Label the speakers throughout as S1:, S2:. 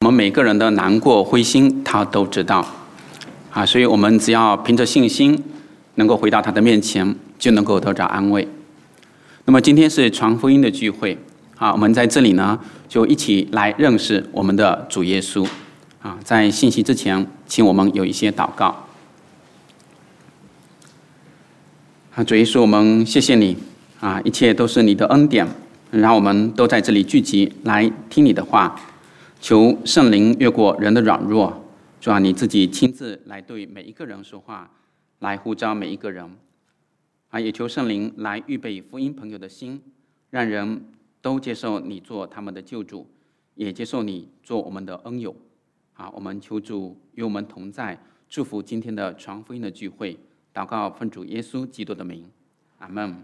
S1: 们每个人的难过、灰心，他都知道。所以我们只要凭着信心，能够回到他的面前，就能够得到安慰。那么今天是传福音的聚会，我们在这里呢，就一起来认识我们的主耶稣。在信息之前，请我们有一些祷告。主耶稣，我们谢谢你，一切都是你的恩典，让我们都在这里聚集来听你的话。求圣灵越过人的软弱，主你自己亲自来对每一个人说话，来呼召每一个人。也求圣灵来预备福音朋友的心，让人都接受你做他们的救主，也接受你做我们的恩友。我们求主与我们同在，祝福今天的传福音的聚会。祷告奉主耶稣基督的名，阿们。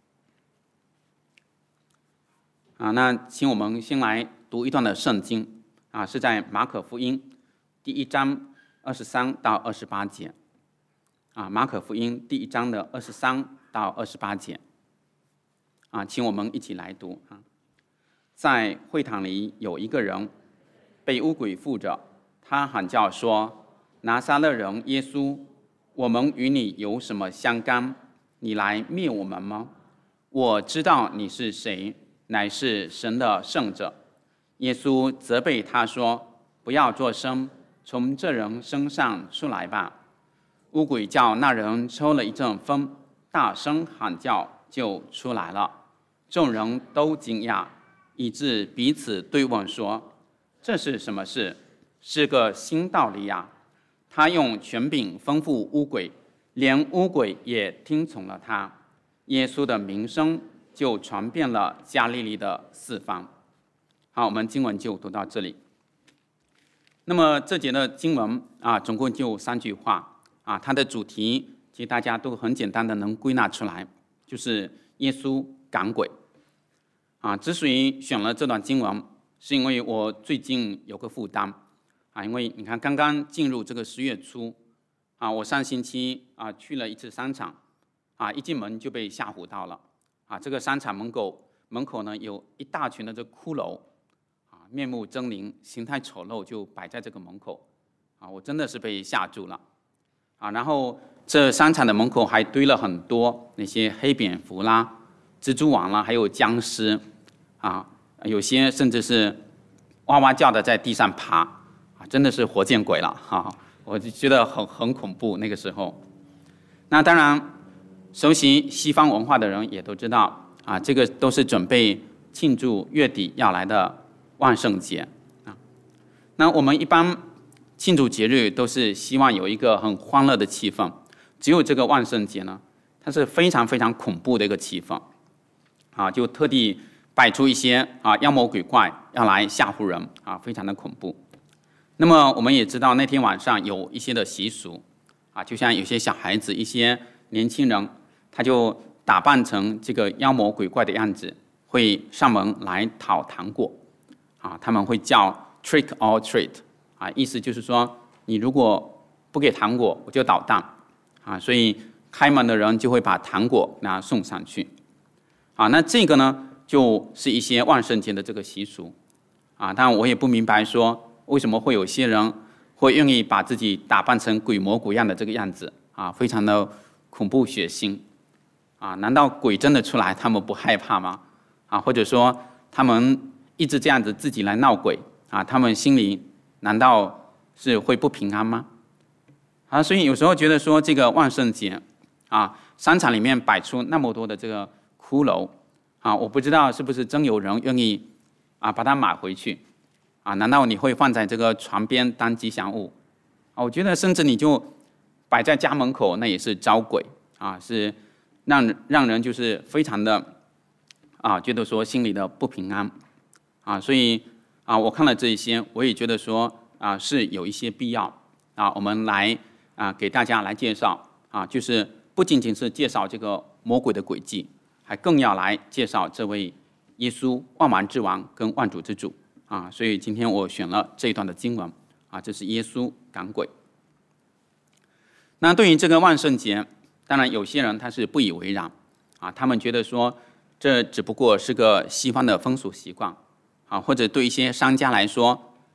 S1: 那请我们先来读一段的圣经，是在马可福音第1章23到28节。马可福音第1章的23到28节。请我们一起来读。在会堂里有一个人被污鬼附着，他喊叫说：“拿撒勒人耶稣，我们与你有什么相干？你来灭我们吗？我知道你是谁，乃是神的圣者。”耶稣责备他说：“不要作声，从这人身上出来吧。”污鬼叫那人抽了一阵风，大声喊叫，就出来了。众人都惊讶，以致彼此对问说：“这是什么事？是个新道理呀！他用权柄吩咐污鬼，连污鬼也听从了他。”耶稣的名声就传遍了加利利的四方。好，我们经文就读到这里。那么这节的经文总共就3句话它的主题其实大家都很简单的能归纳出来，就是耶稣赶鬼。之所以选了这段经文，是因为我最近有个负担因为你看刚刚进入这个10月初我上星期去了一次商场一进门就被吓唬到了这个商场门口呢有一大群的这骷髅面目狰狞，形态丑陋，就摆在这个门口我真的是被吓住了然后这商场的门口还堆了很多那些黑蝙蝠啦、蜘蛛网啦，还有僵尸有些甚至是哇哇叫的在地上爬真的是活见鬼了我就觉得很恐怖那个时候。那当然熟悉西方文化的人也都知道这个都是准备庆祝月底要来的万圣节那我们一般庆祝节日都是希望有一个很欢乐的气氛，只有这个万圣节呢，它是非常非常恐怖的一个气氛就特地摆出一些妖魔鬼怪要来吓唬人非常的恐怖。那么我们也知道那天晚上有一些的习俗就像有些小孩子、一些年轻人，他就打扮成这个妖魔鬼怪的样子，会上门来讨糖果他们会叫 trick or treat意思就是说你如果不给糖果，我就捣蛋所以开门的人就会把糖果送上去那这个呢就是一些万圣节的这个习俗当然我也不明白说为什么会有些人会愿意把自己打扮成鬼模鬼样的这个样子非常的恐怖血腥难道鬼真的出来他们不害怕吗或者说他们一直这样子自己来闹鬼他们心里难道是会不平安吗所以有时候觉得说这个万圣节商场里面摆出那么多的这个骷髅我不知道是不是真有人愿意把它买回去难道你会放在这个床边当吉祥物我觉得甚至你就摆在家门口，那也是招鬼是让人就是非常的觉得说心里的不平安所以我看了这一些，我也觉得说是有一些必要我们来给大家来介绍就是不仅仅是介绍这个魔鬼的诡计，还更要来介绍这位耶稣万王之王跟万主之主所以今天我选了这一段的经文这是耶稣赶鬼。那对于这个万圣节，当然有些人他是不以为然他们觉得说这只不过是个西方的风俗习惯或者对一些商家来说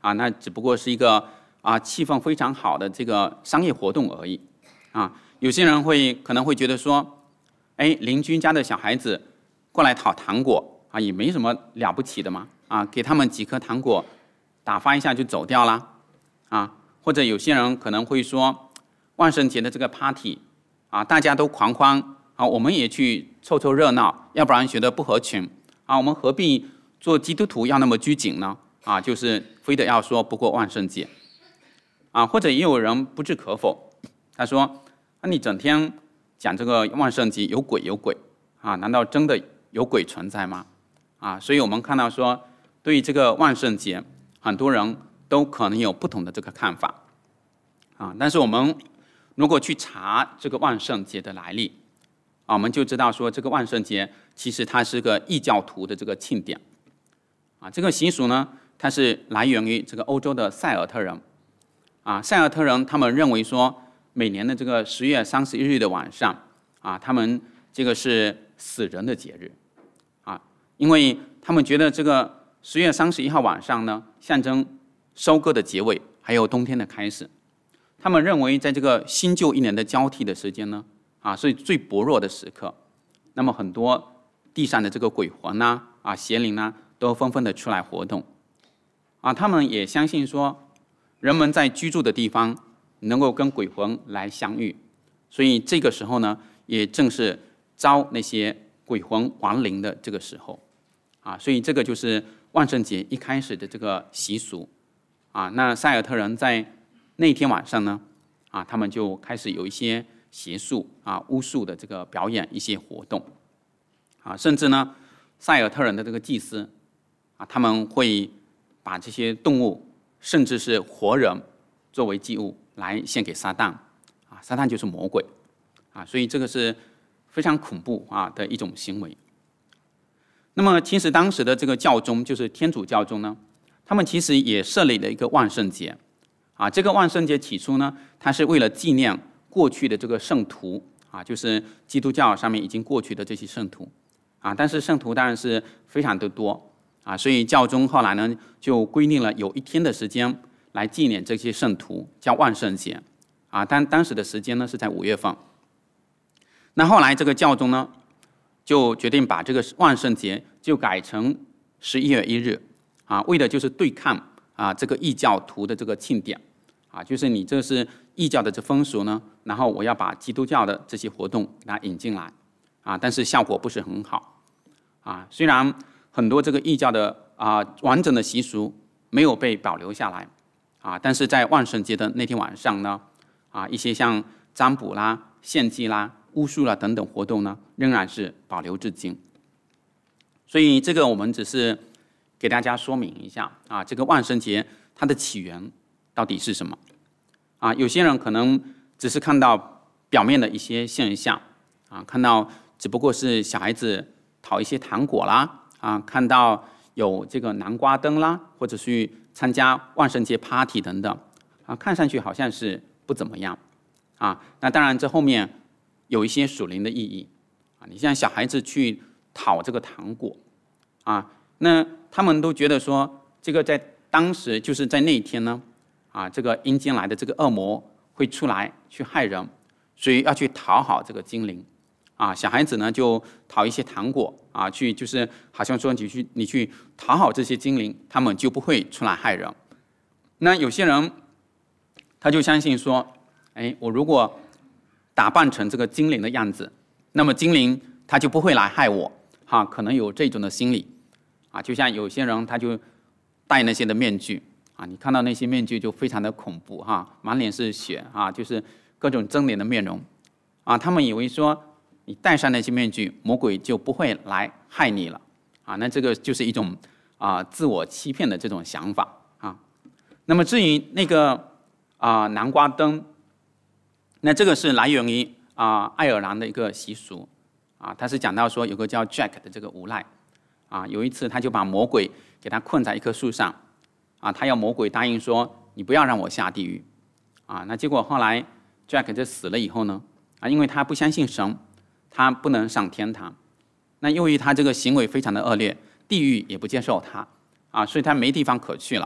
S1: 啊，那只不过是一个气氛非常好的这个商业活动而已啊。有些人可能会觉得说，哎，邻居家的小孩子过来讨糖果啊，也没什么了不起的嘛啊，给他们几颗糖果，打发一下就走掉了啊。或者有些人可能会说，万圣节的这个 party 啊，大家都狂欢啊，我们也去凑凑热闹，要不然觉得不合群啊，我们何必做基督徒要那么拘谨呢？啊，就是非得要说不过万圣节啊。或者也有人不置可否，他说，你整天讲这个万圣节有鬼啊，难道真的有鬼存在吗？啊，所以我们看到说，对于这个万圣节，很多人都可能有不同的这个看法啊。但是我们如果去查这个万圣节的来历啊，我们就知道说，这个万圣节其实它是个异教徒的这个庆典啊。这个习俗呢，它是来源于这个欧洲的塞尔特人啊。塞尔特人他们认为说，每年的这个10月31日的晚上啊，他们这个是死人的节日啊，因为他们觉得这个10月31号晚上呢，象征收割的结尾，还有冬天的开始。他们认为，在这个新旧一年的交替的时间呢，啊，是最薄弱的时刻。那么很多地上的这个鬼魂呐，邪灵呐，都纷纷的出来活动啊。他们也相信说，人们在居住的地方能够跟鬼魂来相遇，所以这个时候呢，也正是招那些鬼魂亡灵的这个时候啊。所以这个就是万圣节一开始的这个习俗啊。那塞尔特人在那天晚上呢，啊，他们就开始有一些邪术啊、巫术的这个表演一些活动啊，甚至呢，塞尔特人的这个祭司啊，他们会把这些动物，甚至是活人作为祭物来献给撒旦啊。撒旦就是魔鬼啊，所以这个是非常恐怖啊的一种行为。那么，其实当时的这个教宗，就是天主教宗呢，他们其实也设立了一个万圣节啊。这个万圣节起初呢，它是为了纪念过去的这个圣徒啊，就是基督教上面已经过去的这些圣徒啊。但是圣徒当然是非常的多啊，所以教宗后来呢就规定了有一天的时间来纪念这些圣徒，叫万圣节啊。但当时的时间呢是在5月份。那后来这个教宗呢就决定把这个万圣节就改成11月1日啊，为的就是对抗啊这个异教徒的这个庆典啊，就是你这是异教的这风俗呢，然后我要把基督教的这些活动给它引进来啊，但是效果不是很好啊。虽然很多这个异教的完整的习俗没有被保留下来啊，但是在万圣节的那天晚上呢啊，一些像占卜啦、献祭啦、巫术啦等等活动呢，仍然是保留至今。所以这个我们只是给大家说明一下啊，这个万圣节它的起源到底是什么啊？有些人可能只是看到表面的一些现象啊，看到只不过是小孩子讨一些糖果啦啊，看到有这个南瓜灯啦，或者去参加万圣节 party 等等啊，看上去好像是不怎么样啊。那当然这后面有一些属灵的意义啊。你像小孩子去讨这个糖果啊，那他们都觉得说，这个在当时就是在那一天呢啊，这个阴间来的这个恶魔会出来去害人，所以要去讨好这个精灵啊。小孩子呢就讨一些糖果啊，去就是好像说你去讨好这些精灵，他们就不会出来害人。那有些人他就相信说，哎，我如果打扮成这个精灵的样子，那么精灵他就不会来害我哈，可能有这种的心理啊。就像有些人他就戴那些的面具啊，你看到那些面具就非常的恐怖哈，满脸是血啊，就是各种狰狞的面容啊。他们以为说你戴上那些面具，魔鬼就不会来害你了啊。那这个就是一种自我欺骗的这种想法啊。那么至于那个南瓜灯，那这个是来源于爱尔兰的一个习俗啊。他是讲到说有个叫 Jack 的这个无赖啊，有一次他就把魔鬼给他困在一棵树上啊，他要魔鬼答应说你不要让我下地狱啊。那结果后来 Jack 就死了以后呢啊，因为他不相信神，他不能上天堂。那由于他这个行为非常的恶劣，地狱也不接受他啊，所以他没地方可去了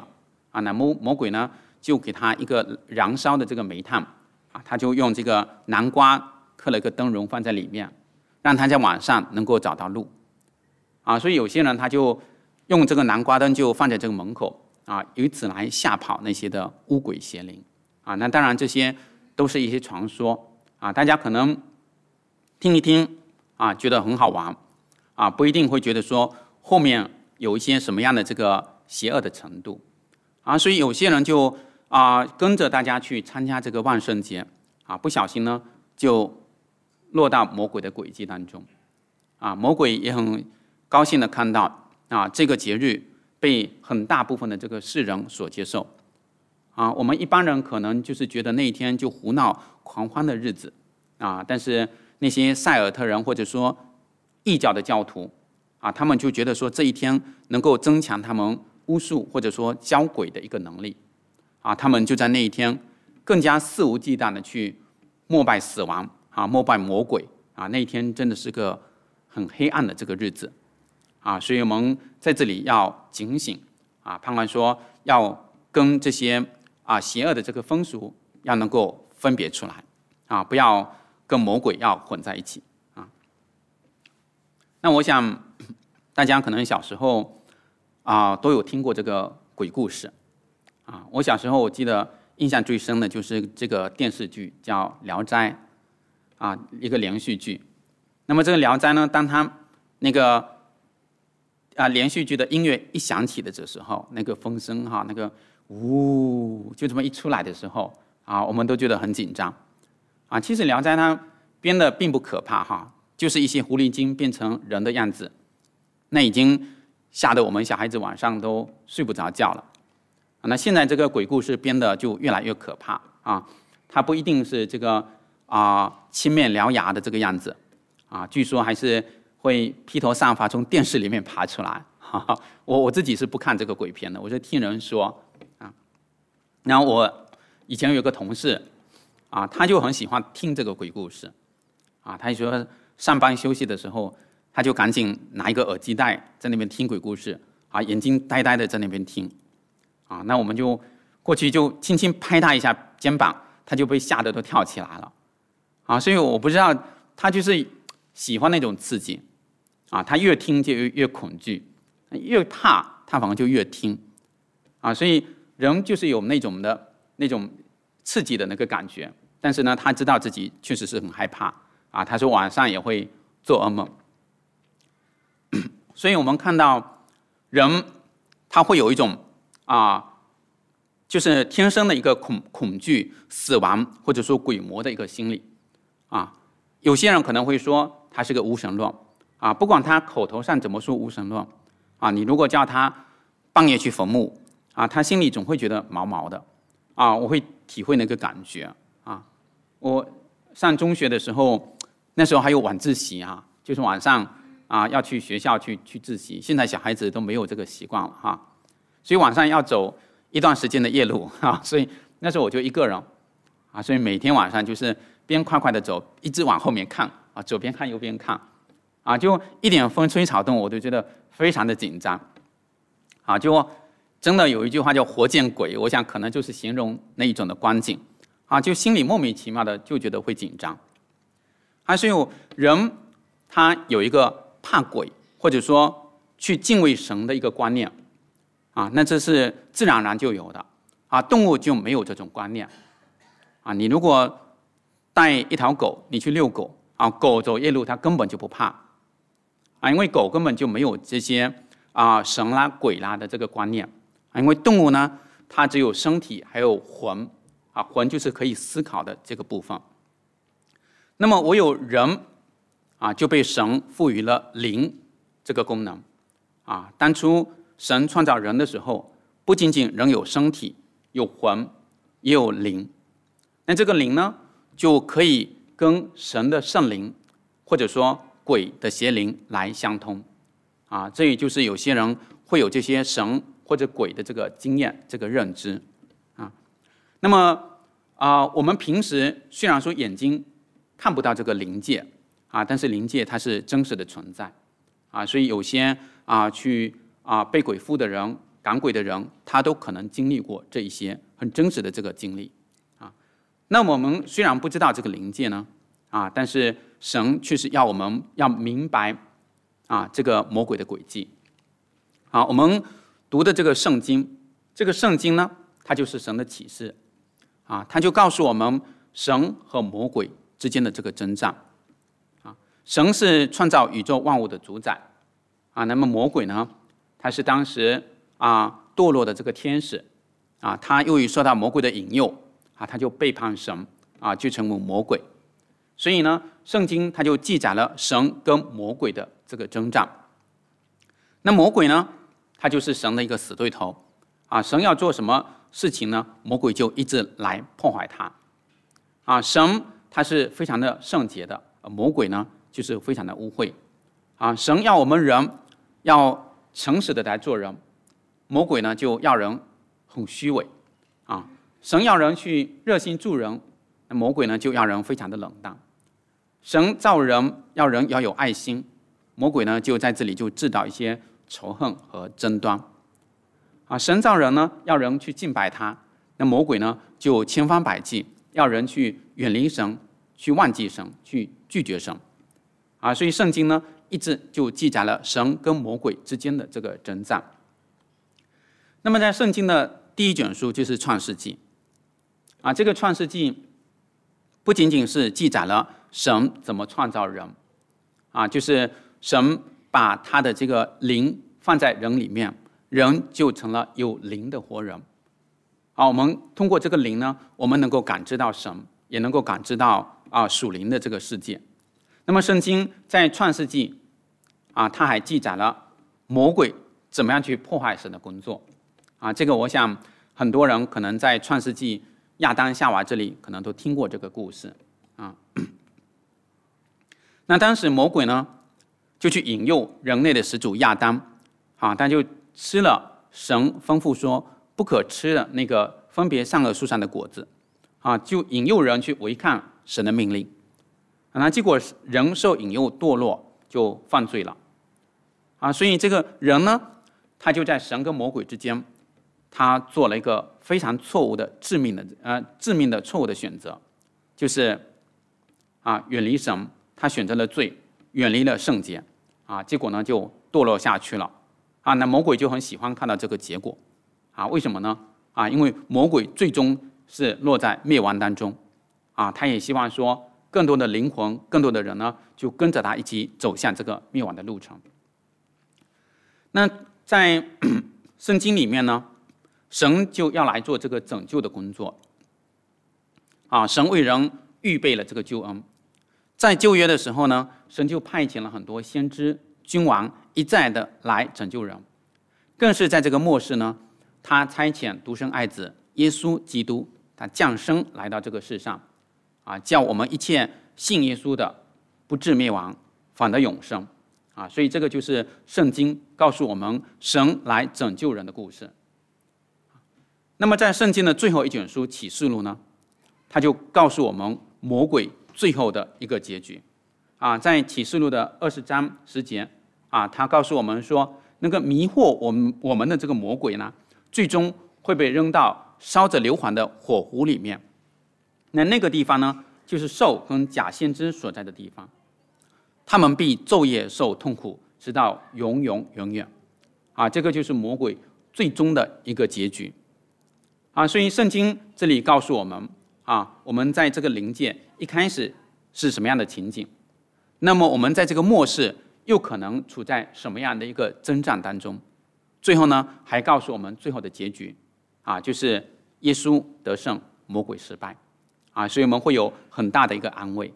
S1: 啊，那魔鬼呢就给他一个燃烧的这个煤炭啊，他就用这个南瓜刻了一个灯笼放在里面，让他在晚上能够找到路啊。所以有些人他就用这个南瓜灯就放在这个门口啊，以此来吓跑那些的污鬼邪灵啊。那当然这些都是一些传说啊，大家可能听一听啊，觉得很好玩啊，不一定会觉得说后面有一些什么样的这个邪恶的程度啊。所以有些人就跟着大家去参加这个万圣节啊，不小心呢就落到魔鬼的诡计当中啊。魔鬼也很高兴的看到啊，这个节日被很大部分的这个世人所接受啊。我们一般人可能就是觉得那一天就胡闹狂欢的日子啊，但是那些塞尔特人或者说异教的教徒啊，他们就觉得说这一天能够增强他们巫术或者说交鬼的一个能力啊，他们就在那一天更加肆无忌惮的去膜拜死亡啊，膜拜魔鬼啊。那一天真的是个很黑暗的这个日子啊，所以我们在这里要警醒啊，盼望说要跟这些邪恶的这个风俗要能够分别出来啊，不要跟魔鬼要混在一起啊。那我想大家可能小时候都有听过这个鬼故事啊。我小时候我记得印象最深的就是这个电视剧叫《聊斋》啊，一个连续剧。那么这个《聊斋》呢，当它那个连续剧的音乐一响起的时候，那个风声那个呜就这么一出来的时候啊，我们都觉得很紧张啊。其实《聊斋》它编的并不可怕就是一些狐狸精变成人的样子，那已经吓得我们小孩子晚上都睡不着觉了那现在这个鬼故事编的就越来越可怕啊，它不一定是这个青面獠牙的这个样子啊，据说还是会披头散发从电视里面爬出来我自己是不看这个鬼片的，我是听人说啊。然后我以前有个同事他就很喜欢听这个鬼故事他就说上班休息的时候，他就赶紧拿一个耳机带在那边听鬼故事眼睛呆呆的在那边听那我们就过去就轻轻拍他一下肩膀，他就被吓得都跳起来了所以我不知道他就是喜欢那种刺激他越听就越恐惧，越怕他反而就越听所以人就是有那种刺激的那个感觉，但是呢他知道自己确实是很害怕他说晚上也会做噩梦所以我们看到人他会有一种就是天生的一个恐惧死亡或者说鬼魔的一个心理有些人可能会说他是个无神论不管他口头上怎么说无神论你如果叫他半夜去坟墓他心里总会觉得毛毛的我会体会那个感觉我上中学的时候，那时候还有晚自习就是晚上要去学校去自习，现在小孩子都没有这个习惯了所以晚上要走一段时间的夜路所以那时候我就一个人所以每天晚上就是边快快的走，一直往后面看左边看右边看就一点风吹草动我都觉得非常的紧张就真的有一句话叫活见鬼，我想可能就是形容那一种的光景就心里莫名其妙的就觉得会紧张所以人他有一个怕鬼或者说去敬畏神的一个观念那这是自然而然就有的动物就没有这种观念你如果带一条狗你去遛狗狗走夜路它根本就不怕因为狗根本就没有这些神啦鬼啦的这个观念因为动物呢它只有身体还有魂魂就是可以思考的这个部分。那么我有人就被神赋予了灵这个功能当初神创造人的时候，不仅仅人有身体有魂也有灵，那这个灵呢就可以跟神的圣灵或者说鬼的邪灵来相通这也就是有些人会有这些神或者鬼的这个经验这个认知那么我们平时虽然说眼睛看不到这个灵界但是灵界它是真实的存在所以有些去被鬼附的人赶鬼的人，他都可能经历过这一些很真实的这个经历啊。那我们虽然不知道这个灵界呢但是神却是要我们要明白这个魔鬼的诡计。我们读的这个圣经，呢，它就是神的启示它就告诉我们神和魔鬼之间的这个征战神是创造宇宙万物的主宰那么魔鬼呢，他是当时堕落的这个天使他由于受到魔鬼的引诱他就背叛神就成为魔鬼。所以呢，圣经它就记载了神跟魔鬼的这个征战。那魔鬼呢，他就是神的一个死对头神要做什么事情呢，魔鬼就一直来破坏他神他是非常的圣洁的，魔鬼呢就是非常的污秽神要我们人要诚实的来做人，魔鬼呢就要人很虚伪神要人去热心助人，那魔鬼呢就要人非常的冷淡。神造人要人要有爱心，魔鬼呢就在这里就制造一些仇恨和争端神造人呢要人去敬拜他，那魔鬼呢就千方百计要人去远离神，去忘记神，去拒绝神所以圣经呢一直就记载了神跟魔鬼之间的这个征战。那么在圣经的第一卷书就是创世纪这个创世纪不仅仅是记载了神怎么创造人就是神把他的这个灵放在人里面，人就成了有灵的活人我们通过这个灵呢，我们能够感知到神，也能够感知到属灵的这个世界。那么圣经在创世纪它还记载了魔鬼怎么样去破坏神的工作这个我想很多人可能在创世纪亚当夏娃这里可能都听过这个故事那当时魔鬼呢就去引诱人类的始祖亚当他就吃了神吩咐说不可吃的那个分别善恶树上的果子就引诱人去违抗神的命令那结果人受引诱堕落，就犯罪了所以这个人呢，他就在神跟魔鬼之间，他做了一个非常错误的致命的错误的选择，就是远离神，他选择了罪，远离了圣洁结果呢就堕落下去了那魔鬼就很喜欢看到这个结果为什么呢因为魔鬼最终是落在灭亡当中他也希望说更多的灵魂，更多的人呢就跟着他一起走向这个灭亡的路程。那在圣经里面呢，神就要来做这个拯救的工作神为人预备了这个救恩。在旧约的时候呢，神就派遣了很多先知君王一再的来拯救人，更是在这个末世呢，他差遣独生爱子耶稣基督，他降生来到这个世上叫我们一切信耶稣的不至灭亡，反得永生所以这个就是圣经告诉我们神来拯救人的故事。那么在圣经的最后一卷书启示录呢，他就告诉我们魔鬼最后的一个结局在启示录的20章10节他告诉我们说，那个迷惑我们的这个魔鬼呢，最终会被扔到烧着硫磺的火湖里面。那个地方呢，就是兽跟假先知所在的地方，他们必昼夜受痛苦，直到永永远远这个就是魔鬼最终的一个结局所以圣经这里告诉我们我们在这个灵界一开始是什么样的情景，那么我们在这个末世又可能处在什么样的一个征战当中，最后呢还告诉我们最后的结局就是耶稣得胜，魔鬼失败所以我们会有很大的一个安慰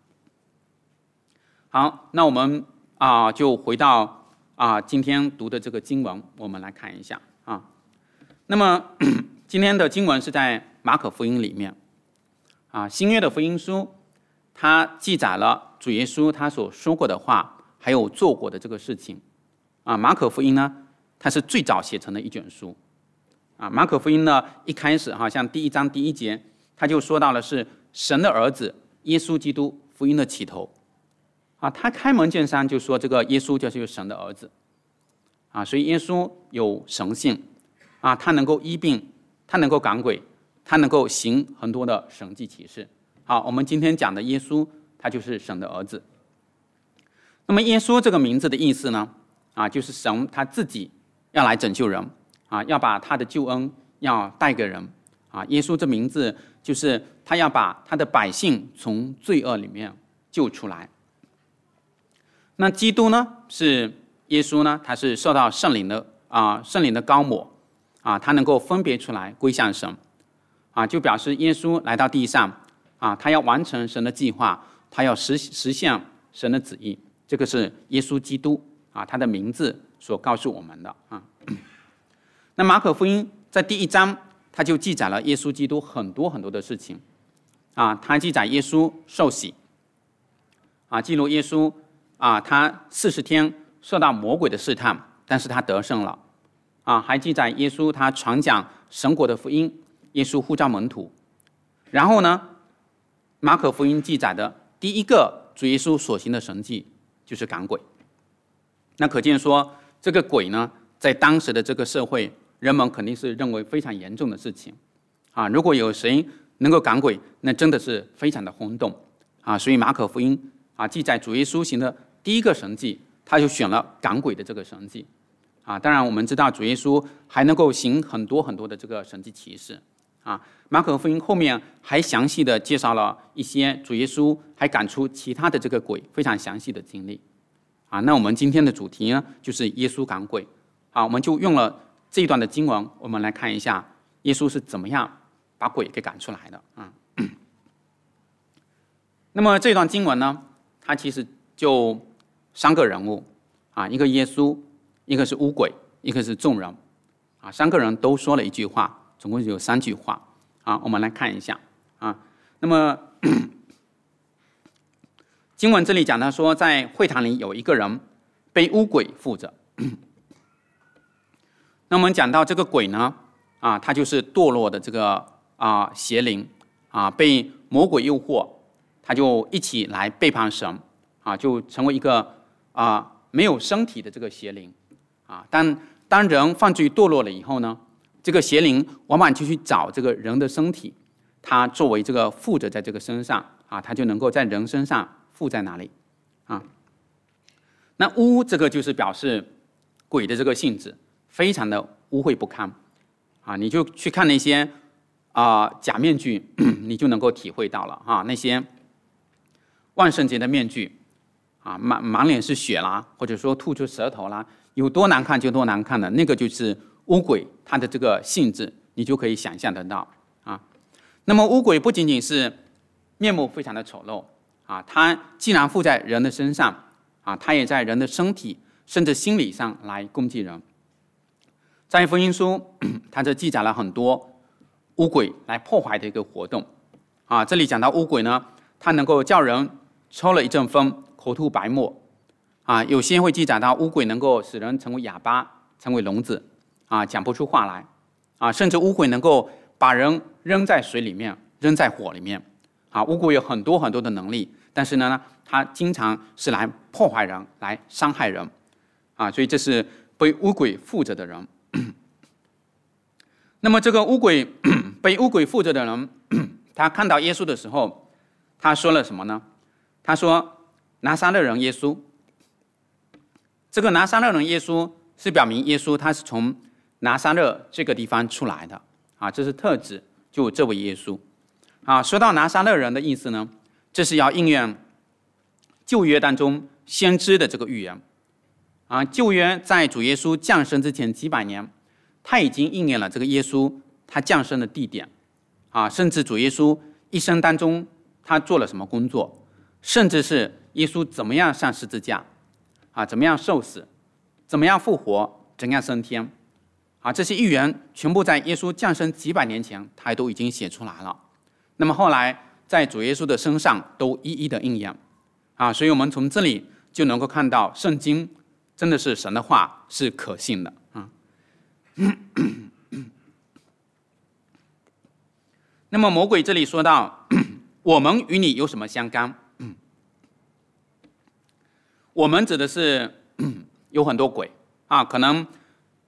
S1: 好，那我们就回到今天读的这个经文，我们来看一下那么今天的经文是在马可福音里面新约的福音书，它记载了主耶稣他所说过的话，还有做过的这个事情马可福音呢，它是最早写成的一卷书马可福音呢一开始像第1章第1节，他就说到的是神的儿子耶稣基督福音的起头他开门见山就说这个耶稣就是神的儿子所以耶稣有神性啊，他能够医病，他能够赶鬼，他能够行很多的神迹奇事。好，我们今天讲的耶稣，他就是神的儿子。那么耶稣这个名字的意思呢，啊，就是神他自己要来拯救人，啊，要把他的救恩要带给人，啊，耶稣这名字就是他要把他的百姓从罪恶里面救出来。那基督呢，是耶稣呢，他是受到圣灵的膏抹，啊，他能够分别出来归向神，啊，就表示耶稣来到地上，啊，他要完成神的计划，他要实现神的旨意。这个是耶稣基督啊，他的名字所告诉我们的啊。那马可福音在第1章，他就记载了耶稣基督很多很多的事情啊，他记载耶稣受洗啊，记录耶稣啊，他40天受到魔鬼的试探，但是他得胜了啊，还记载耶稣他传讲神国的福音，耶稣呼召门徒。然后呢，马可福音记载的第一个主耶稣所行的神迹就是赶鬼。那可见说，这个鬼呢，在当时的这个社会，人们肯定是认为非常严重的事情啊。如果有谁能够赶鬼，那真的是非常的轰动啊。所以马可福音啊记载主耶稣行的第一个神迹，他就选了赶鬼的这个神迹啊。当然我们知道主耶稣还能够行很多很多的这个神迹奇事啊。马可福音后面还详细的介绍了一些主耶稣还赶出其他的这个鬼非常详细的经历啊。那我们今天的主题呢，就是耶稣赶鬼啊。我们就用了这一段的经文，我们来看一下耶稣是怎么样把鬼给赶出来的啊。那么这段经文呢，它其实就3个人物啊，一个耶稣，一个是污鬼，一个是众人啊，3个人都说了一句话，总共有3句话啊。我们来看一下啊。那么经文这里讲到说，在会堂里有一个人被污鬼附着。那我们讲到这个鬼呢，啊，它就是堕落的这个邪灵啊，被魔鬼诱惑，他就一起来背叛神啊，就成为一个没有身体的这个邪灵啊。当人犯罪堕落了以后呢，这个邪灵往往就去找这个人的身体，它作为这个附着在这个身上啊，它就能够在人身上附在哪里啊。那污这个就是表示鬼的这个性质非常的污秽不堪啊，你就去看那些假面具，你就能够体会到了啊，那些万圣节的面具啊，满脸是血啦，或者说吐出舌头啦，有多难看就多难看的，那个就是污鬼它的这个性质，你就可以想象得到啊。那么污鬼不仅仅是面目非常的丑陋啊，它既然附在人的身上啊，它也在人的身体甚至心理上来攻击人。在福音书，它这记载了很多污鬼来破坏的一个活动啊。这里讲到污鬼呢，它能够叫人抽了一阵风，口吐白沫啊。有些会记载到污鬼能够使人成为哑巴，成为聋子啊，讲不出话来啊。甚至污鬼能够把人扔在水里面，扔在火里面啊。污鬼有很多很多的能力，但是呢，它经常是来破坏人，来伤害人啊。所以这是被污鬼附着的人。那么这个被污鬼附着的人，他看到耶稣的时候，他说了什么呢？他说：“拿撒勒人耶稣。”这个拿撒勒人耶稣是表明耶稣他是从拿撒勒这个地方出来的啊，这是特指就这位耶稣啊。说到拿撒勒人的意思呢，这是要应验旧约当中先知的这个预言啊。旧约在主耶稣降生之前几百年，他已经应验了这个耶稣他降生的地点啊，甚至主耶稣一生当中他做了什么工作，甚至是耶稣怎么样上十字架啊，怎么样受死，怎么样复活，怎样升天啊，这些预言全部在耶稣降生几百年前他都已经写出来了。那么后来在主耶稣的身上都一一的应验啊，所以我们从这里就能够看到圣经真的是神的话，是可信的啊。那么魔鬼这里说到我们与你有什么相干？我们指的是有很多鬼啊，可能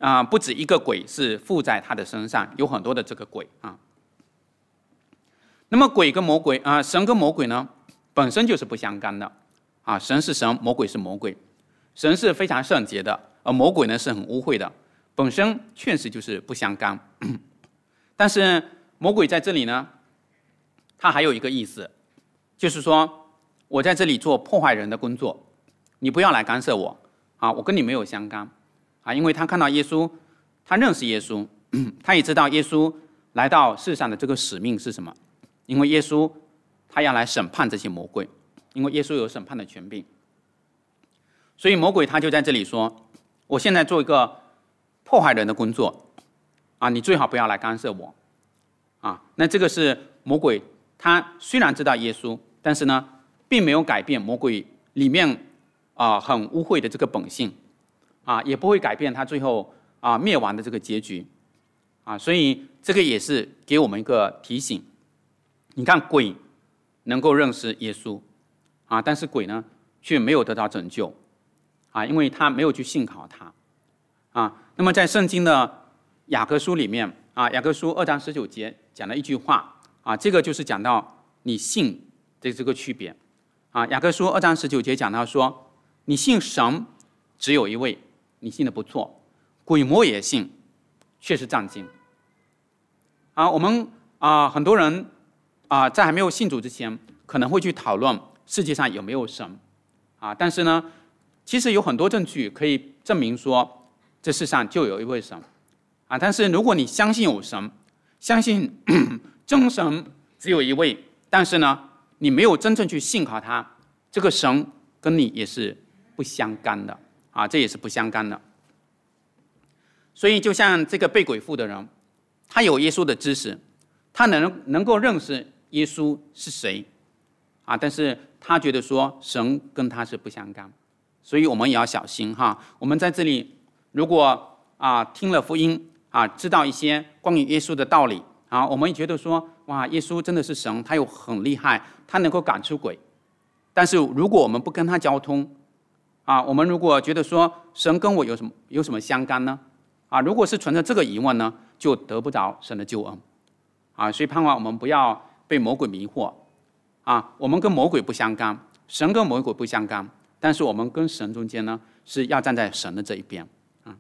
S1: 不止一个鬼是附在他的身上，有很多的这个鬼啊。那么鬼跟魔鬼神跟魔鬼呢，本身就是不相干的啊。神是神，魔鬼是魔鬼。神是非常圣洁的，而魔鬼呢是很污秽的，本身确实就是不相干。但是魔鬼在这里呢，他还有一个意思，就是说我在这里做破坏人的工作，你不要来干涉我啊，我跟你没有相干啊。因为他看到耶稣，他认识耶稣，他也知道耶稣来到世上的这个使命是什么。因为耶稣他要来审判这些魔鬼，因为耶稣有审判的权柄，所以魔鬼他就在这里说：我现在做一个破坏人的工作啊，你最好不要来干涉我啊。那这个是魔鬼，他虽然知道耶稣，但是呢，并没有改变魔鬼里面很污秽的这个本性啊，也不会改变他最后灭亡的这个结局啊。所以这个也是给我们一个提醒。你看鬼能够认识耶稣啊，但是鬼呢却没有得到拯救啊，因为他没有去信靠他啊。那么在圣经的雅各书里面啊，雅各书2章19节讲了一句话啊，这个就是讲到你信的这个区别啊。雅各书2章19节讲到说，你信神只有一位，你信的不错，鬼魔也信，却是战惊啊。我们很多人在还没有信主之前，可能会去讨论世界上有没有神啊。但是呢，其实有很多证据可以证明说，这世上就有一位神啊。但是如果你相信有神，相信真神只有一位，但是呢，你没有真正去信靠他，这个神跟你也是不相干的啊，这也是不相干的。所以就像这个被鬼附的人，他有耶稣的知识，他能够认识耶稣是谁啊，但是他觉得说神跟他是不相干，所以我们也要小心哈。我们在这里如果听了福音知道一些关于耶稣的道理啊，我们也觉得说哇，耶稣真的是神，他又很厉害，他能够赶出鬼。但是如果我们不跟他交通我们如果觉得说神跟我有什么相干呢如果是存着这个疑问呢，就得不着神的救恩所以盼望我们不要被魔鬼迷惑我们跟魔鬼不相干，神跟魔鬼不相干，但是我们跟神中间呢是要站在神的这一边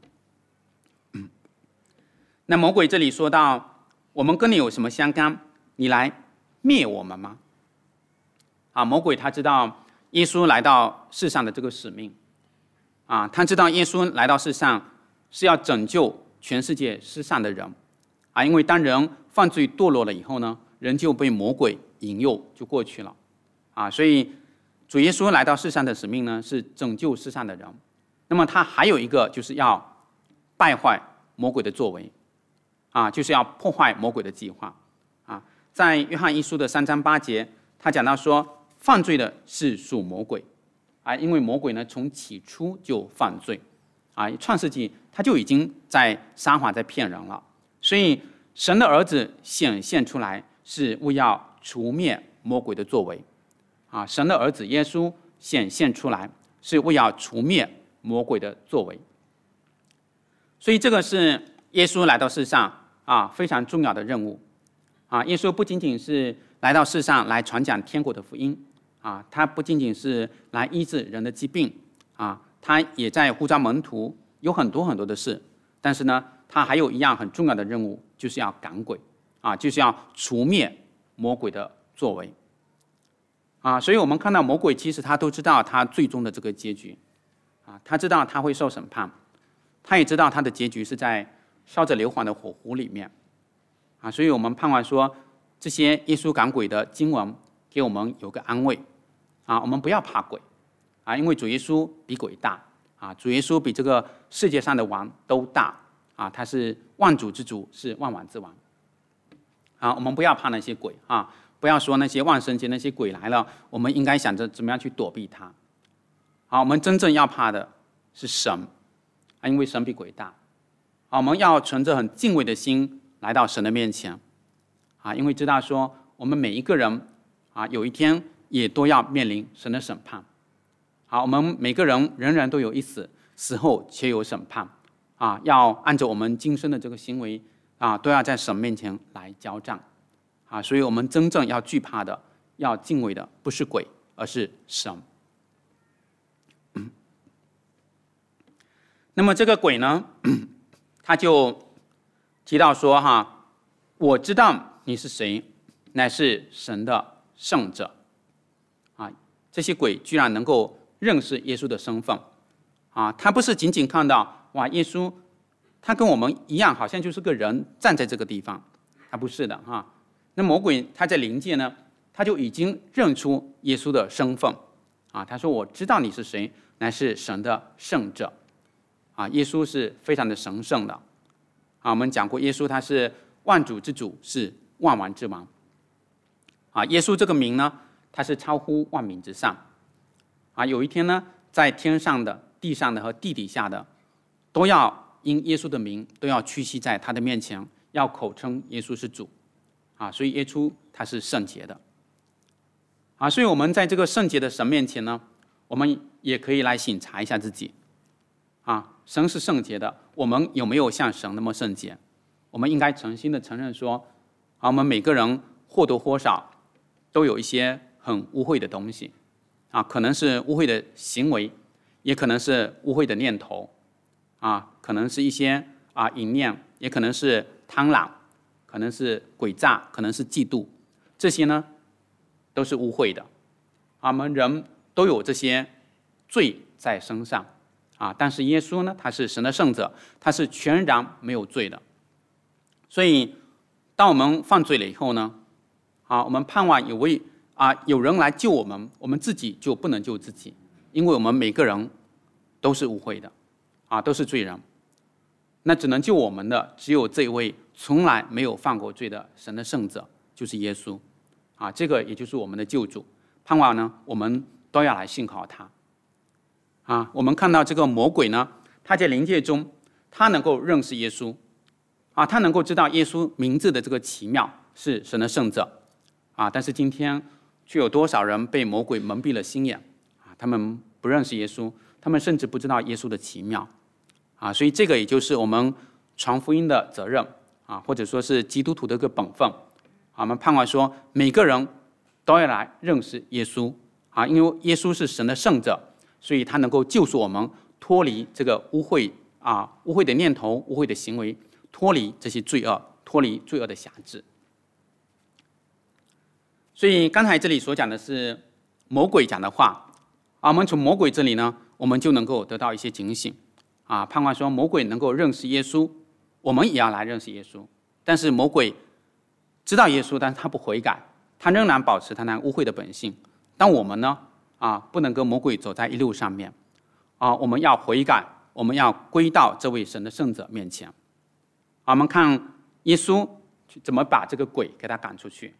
S1: 那魔鬼这里说到，我们跟你有什么相干？你来灭我们吗？魔鬼他知道耶稣来到世上的这个使命他知道耶稣来到世上是要拯救全世界世上的人因为当人犯罪堕落了以后呢，人就被魔鬼引诱就过去了所以主耶稣来到世上的使命呢是拯救世上的人。那么他还有一个就是要败坏魔鬼的作为就是要破坏魔鬼的计划在约翰一书的3章8节，他讲到说，犯罪的是属魔鬼因为魔鬼呢从起初就犯罪创世纪他就已经在撒谎在骗人了，所以神的儿子显现出来是为要除灭魔鬼的作为神的儿子耶稣显现出来是为要除灭魔鬼的作为。所以这个是耶稣来到世上非常重要的任务耶稣不仅仅是来到世上来传讲天国的福音他不仅仅是来医治人的疾病他也在呼召门徒，有很多很多的事，但是呢他还有一样很重要的任务，就是要赶鬼就是要除灭魔鬼的作为所以我们看到魔鬼其实他都知道他最终的这个结局他知道他会受审判，他也知道他的结局是在烧着硫磺的火湖里面所以我们盼望说这些耶稣赶鬼的经文给我们有个安慰我们不要怕鬼因为主耶稣比鬼大主耶稣比这个世界上的王都大他是万主之主，是万王之王我们不要怕那些鬼不要说那些万圣节那些鬼来了，我们应该想着怎么样去躲避它我们真正要怕的是神因为神比鬼大我们要存着很敬畏的心来到神的面前因为知道说我们每一个人有一天也都要面临神的审判我们每个人仍然都有一死，死后且有审判要按照我们今生的这个行为都要在神面前来交账所以我们真正要惧怕的、要敬畏的，不是鬼，而是神。那么这个鬼呢，他就提到说我知道你是谁，乃是神的圣者这些鬼居然能够认识耶稣的身份他不是仅仅看到耶稣他跟我们一样，好像就是个人站在这个地方，他不是的那魔鬼他在灵界呢，他就已经认出耶稣的身份他说我知道你是谁，乃是神的圣者耶稣是非常的神圣的我们讲过，耶稣他是万主之主，是万王之王耶稣这个名呢，他是超乎万名之上有一天呢，在天上的、地上的和地底下的，都要因耶稣的名，都要屈膝在他的面前，要口称耶稣是主所以耶稣他是圣洁的所以我们在这个圣洁的神面前呢，我们也可以来省察一下自己神是圣洁的，我们有没有像神那么圣洁？我们应该诚心的承认说我们每个人或多或少都有一些很污秽的东西可能是污秽的行为，也可能是污秽的念头可能是一些淫念，也可能是贪婪，可能是诡诈，可能是嫉妒，这些呢都是污秽的我们人都有这些罪在身上但是耶稣呢，他是神的圣者，他是全然没有罪的。所以当我们犯罪了以后呢我们盼望有人来救我们，我们自己就不能救自己，因为我们每个人都是污秽的都是罪人。那只能救我们的只有这位从来没有犯过罪的神的圣者，就是耶稣这个也就是我们的救主。盼望呢，我们都要来信靠他我们看到这个魔鬼呢，他在灵界中，他能够认识耶稣他能够知道耶稣名字的这个奇妙，是神的圣者但是今天却有多少人被魔鬼蒙蔽了心眼他们不认识耶稣，他们甚至不知道耶稣的奇妙所以这个也就是我们传福音的责任或者说是基督徒的一个本分我们盼望说每个人都要来认识耶稣因为耶稣是神的圣者，所以他能够救赎我们脱离这个污秽的念头、污秽的行为，脱离这些罪恶，脱离罪恶的辖制。所以刚才这里所讲的是魔鬼讲的话我们从魔鬼这里呢，我们就能够得到一些警醒盼望说魔鬼能够认识耶稣，我们也要来认识耶稣。但是魔鬼知道耶稣，但是他不悔改，他仍然保持他那污秽的本性。但我们呢不能跟魔鬼走在一路上面我们要悔改，我们要归到这位神的圣者面前我们看耶稣怎么把这个鬼给他赶出去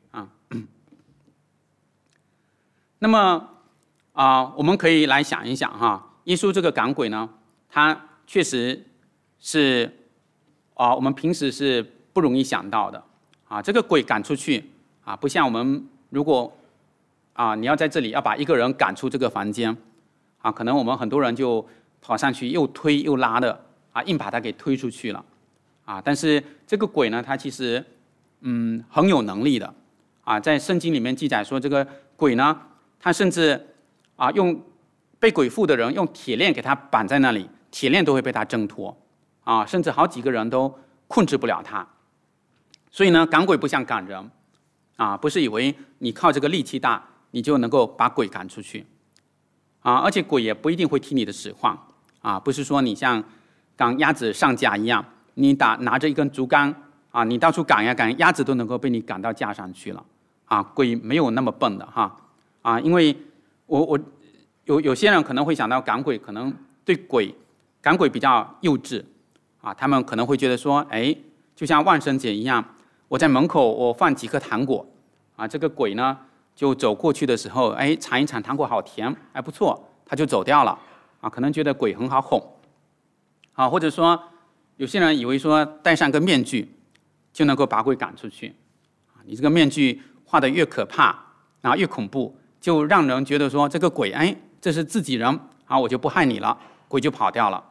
S1: 那么我们可以来想一想耶稣这个赶鬼呢，他确实是我们平时是不容易想到的这个鬼赶出去不像我们如果你要在这里要把一个人赶出这个房间可能我们很多人就跑上去又推又拉的硬把他给推出去了但是这个鬼呢，他其实很有能力的在圣经里面记载说，这个鬼呢，他甚至用被鬼附的人用铁链给他绑在那里，铁链都会被他挣脱甚至好几个人都控制不了他。所以呢，赶鬼不像赶人不是以为你靠这个力气大你就能够把鬼赶出去而且鬼也不一定会听你的使唤不是说你像赶鸭子上架一样，你拿着一根竹竿你到处赶呀赶，鸭子都能够被你赶到架上去了鬼没有那么笨的因为我有些人可能会想到赶鬼可能对赶鬼比较幼稚他们可能会觉得说就像万圣节一样，我在门口我放几颗糖果这个鬼呢就走过去的时候尝一尝糖果好甜还不错，他就走掉了可能觉得鬼很好哄或者说有些人以为说戴上个面具就能够把鬼赶出去你这个面具画得越可怕越恐怖，就让人觉得说这个鬼这是自己人我就不害你了，鬼就跑掉了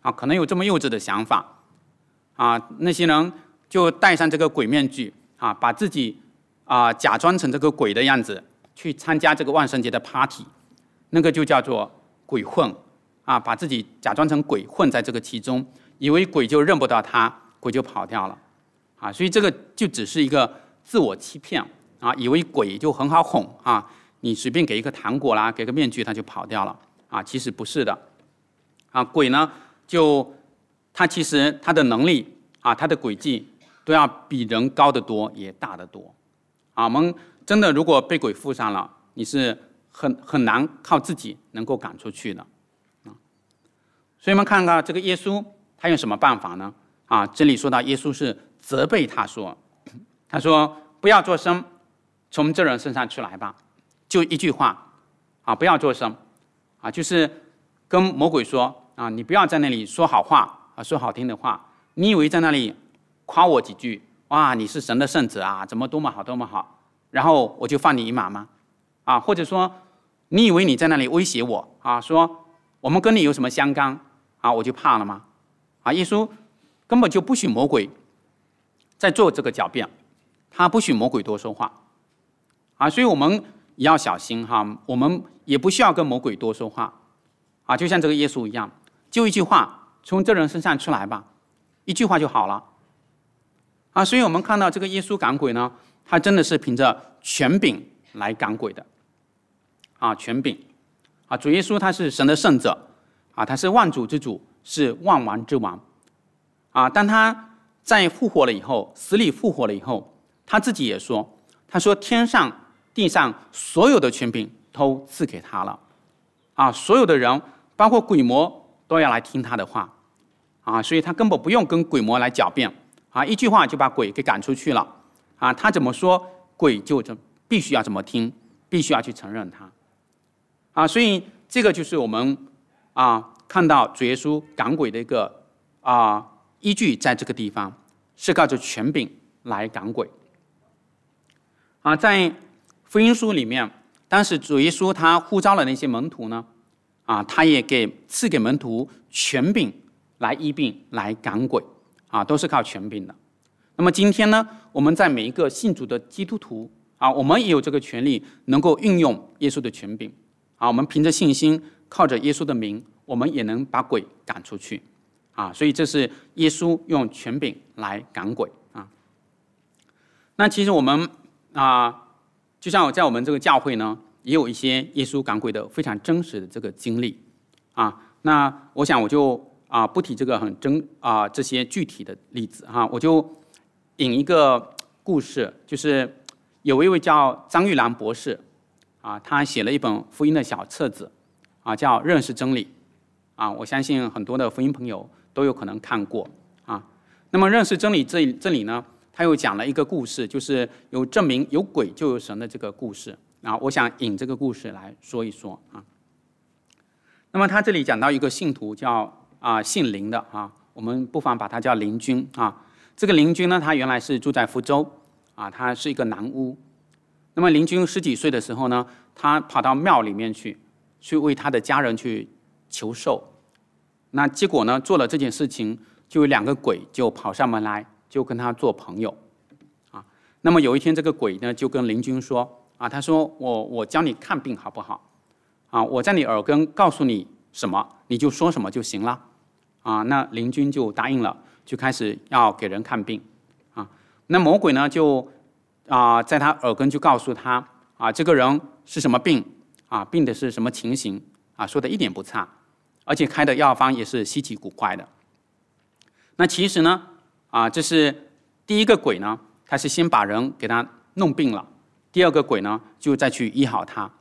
S1: 啊，可能有这么幼稚的想法啊。那些人就戴上这个鬼面具啊，把自己假装成这个鬼的样子去参加这个万圣节的 party， 那个就叫做鬼混啊，把自己假装成鬼混在这个其中，以为鬼就认不到他，鬼就跑掉了啊。所以这个就只是一个自我欺骗啊，以为鬼就很好哄啊，你随便给一个糖果啦，给个面具，他就跑掉了啊。其实不是的啊，鬼呢，他其实他的能力啊，他的诡计都要比人高得多，也大得多啊。我们真的如果被鬼附上了，你是很难靠自己能够赶出去的啊。所以我们看到这个耶稣他用什么办法呢？啊，这里说到耶稣是责备他说不要作声，从这人身上出来吧，就一句话啊，不要作声啊，就是跟魔鬼说啊，你不要在那里说好话啊，说好听的话，你以为在那里夸我几句，哇，你是神的圣子啊，怎么多么好多么好，然后我就放你一马吗？啊，或者说你以为你在那里威胁我啊，说我们跟你有什么相干啊，我就怕了吗？啊，耶稣根本就不许魔鬼在做这个狡辩，他不许魔鬼多说话啊，所以我们也要小心哈，我们也不需要跟魔鬼多说话啊，就像这个耶稣一样，就一句话，从这人身上出来吧，一句话就好了啊。所以我们看到这个耶稣赶鬼呢，他真的是凭着权柄来赶鬼的啊，权柄啊，主耶稣他是神的圣者啊，他是万主之主，是万王之王啊。当他在复活了以后，死里复活了以后，他自己也说，他说天上地上所有的权柄都赐给他了啊，所有的人包括鬼魔都要来听他的话啊，所以他根本不用跟鬼魔来狡辩啊，一句话就把鬼给赶出去了啊，他怎么说鬼就必须要怎么听，必须要去承认他啊。所以这个就是我们看到主耶稣赶鬼的一个依据，在这个地方是靠着权柄来赶鬼啊。在福音书里面，当时主耶稣他呼召了那些门徒呢他也赐给门徒权柄来医病来赶鬼啊，都是靠权柄的。那么今天呢，我们在每一个信主的基督徒我们也有这个权利能够运用耶稣的权柄我们凭着信心靠着耶稣的名，我们也能把鬼赶出去所以这是耶稣用权柄来赶鬼那其实我们就像在我们这个教会呢，也有一些耶稣赶鬼的非常真实的这个经历那我想我就不提这个这些具体的例子我就引一个故事，就是有一位叫张玉兰博士他写了一本福音的小册子叫《认识真理》我相信很多的福音朋友都有可能看过那么《认识真理》这里呢，他又讲了一个故事，就是有证明有鬼就有神的这个故事我想引这个故事来说一说那么他这里讲到一个信徒叫姓林的我们不妨把他叫林君这个林君呢，他原来是住在福州他是一个男巫。那么林君10几岁的时候呢，他跑到庙里面去为他的家人去求寿。那结果呢，做了这件事情，就有2个鬼就跑上门来，就跟他做朋友那么有一天，这个鬼呢就跟林君说他说我教你看病好不好我在你耳根告诉你什么，你就说什么就行了那林君就答应了，就开始要给人看病那魔鬼呢就在他耳根就告诉他这个人是什么病病的是什么情形说的一点不差，而且开的药方也是稀奇古怪的。那其实呢这是第一个鬼呢，他是先把人给他弄病了，第2个鬼呢就再去医好他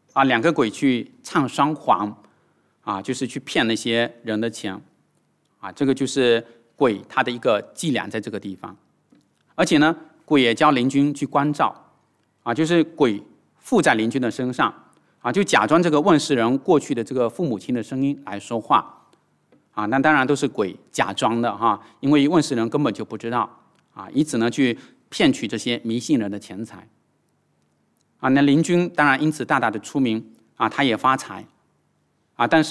S1: 2个鬼去唱双簧就是去骗那些人的钱这个就是鬼他的一个伎俩在这个地方。而且呢，鬼也教林君去关照就是鬼附在林君的身上就假装这个问世人过去的这个父母亲的声音来说话那当然都是鬼假装的因为问世人根本就不知道以此呢去骗取这些迷信人的钱财那林君当然因此大大的出名他也发财但是呢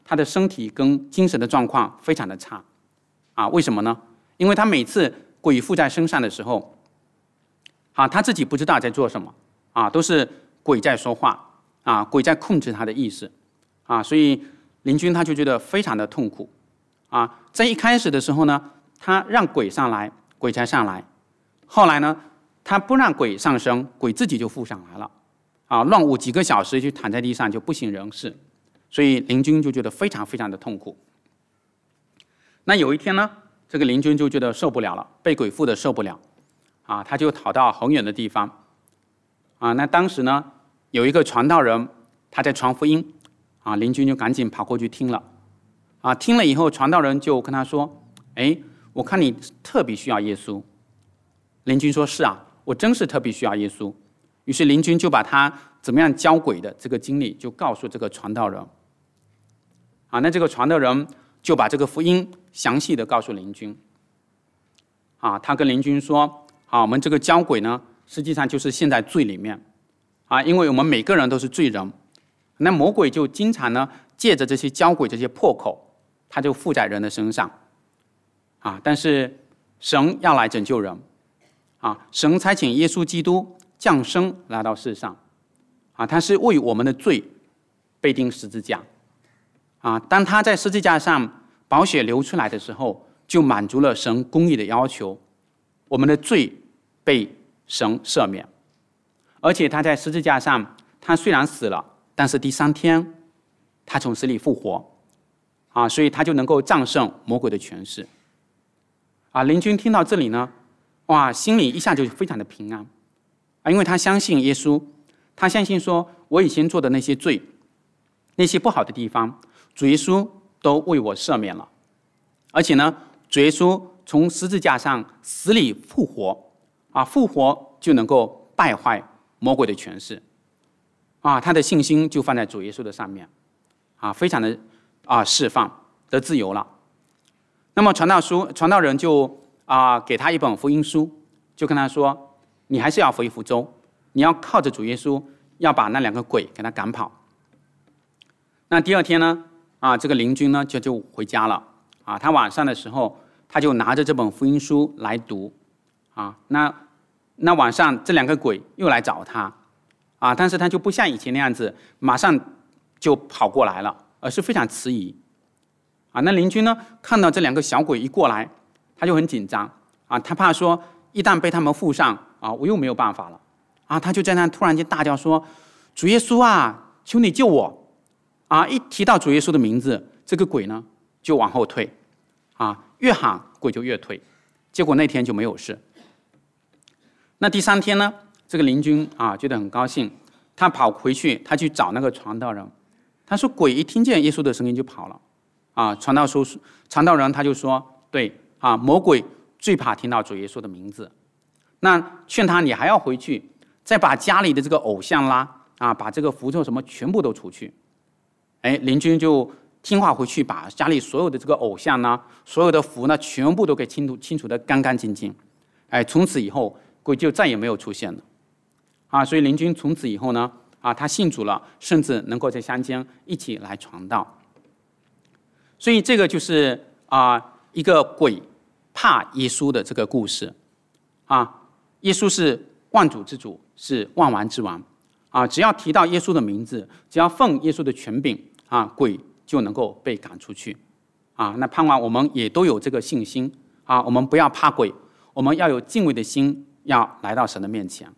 S1: 他的身体跟精神的状况非常的差。为什么呢？因为他每次鬼附在身上的时候，他自己不知道在做什么，都是鬼在说话，鬼在控制他的意识，所以林军他就觉得非常的痛苦。在一开始的时候呢，他让鬼上来，鬼才上来。后来呢，他不让鬼上升，鬼自己就附上来了，乱舞几个小时就躺在地上就不省人事，所以林军就觉得非常非常的痛苦。那有一天呢，这个林军就觉得受不了了，被鬼附的受不了，他就逃到很远的地方。那当时呢，有一个传道人他在传福音，林军就赶紧跑过去听了。听了以后，传道人就跟他说：“我看你特别需要耶稣。”林军说：“是啊，我真是特别需要耶稣。”于是林军就把他怎么样教鬼的这个经历就告诉这个传道人。那这个传道人就把这个福音详细的告诉林军。他跟林军说：“我们这个教鬼呢，实际上就是陷在罪里面，因为我们每个人都是罪人。那魔鬼就经常呢借着这些教鬼这些破口，他就附在人的身上。但是神要来拯救人，神差遣耶稣基督降生来到世上，他是为我们的罪被钉十字架。当他在十字架上宝血流出来的时候，就满足了神公义的要求，我们的罪被神赦免。而且他在十字架上，他虽然死了，但是第3天他从死里复活，所以他就能够战胜魔鬼的权势。林军听到这里呢，心里一下就非常的平安，因为他相信耶稣，他相信说我以前做的那些罪，那些不好的地方，主耶稣都为我赦免了。而且呢，主耶稣从十字架上死里复活，复活就能够败坏魔鬼的权势。他的信心就放在主耶稣的上面，非常的释放得自由了。那么传道人就给他一本福音书，就跟他说：“你还是要回福州，你要靠着主耶稣，要把那2个鬼给他赶跑。”那第2天呢，这个林军呢就回家了。他晚上的时候，他就拿着这本福音书来读。那晚上这2个鬼又来找他。但是他就不像以前那样子马上就跑过来了，而是非常迟疑。那林军呢看到这2个小鬼一过来，他就很紧张，他怕说一旦被他们附上，我又没有办法了。他就在那突然间大叫说：“主耶稣啊，求你救我！”一提到主耶稣的名字，这个鬼呢就往后退，越喊鬼就越退。结果那天就没有事。那第3天呢，这个林军觉得很高兴，他跑回去，他去找那个传道人，他说鬼一听见耶稣的声音就跑了。传道人他就说：“对，魔鬼最怕听到主耶稣的名字。”那劝他你还要回去，再把家里的这个偶像啦，把这个符咒什么全部都除去。林军就听话回去，把家里所有的这个偶像呢，所有的符呢，全部都给清除得干干净净。从此以后鬼就再也没有出现了。所以林军从此以后呢，他信主了，甚至能够在乡间一起来传道。所以这个就是一个鬼怕耶稣的这个故事。耶稣是万主之主，是万王之王。只要提到耶稣的名字，只要奉耶稣的权柄，鬼就能够被赶出去。那盼望我们也都有这个信心。我们不要怕鬼，我们要有敬畏的心，要来到神的面前。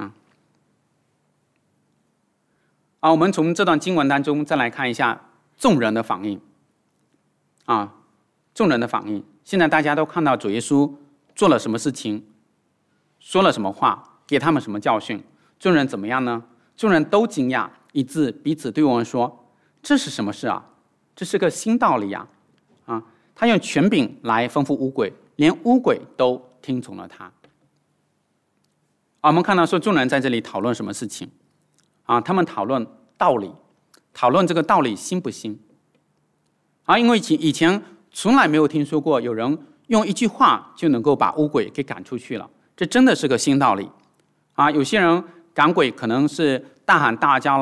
S1: 我们从这段经文当中再来看一下众人的反应。众人的反应，现在大家都看到主耶稣做了什么事情，说了什么话，给他们什么教训，众人怎么样呢？众人都惊讶，以致彼此对问说：“这是什么事啊？这是个新道理呀！”他用权柄来吩咐污鬼，连污鬼都听从了他。我们看到说，众人在这里讨论什么事情？他们讨论道理，讨论这个道理新不新？因为以前从来没有听说过有人用一句话就能够把污鬼给赶出去了，这真的是个新道理。有些人赶鬼可能是大喊大叫啦，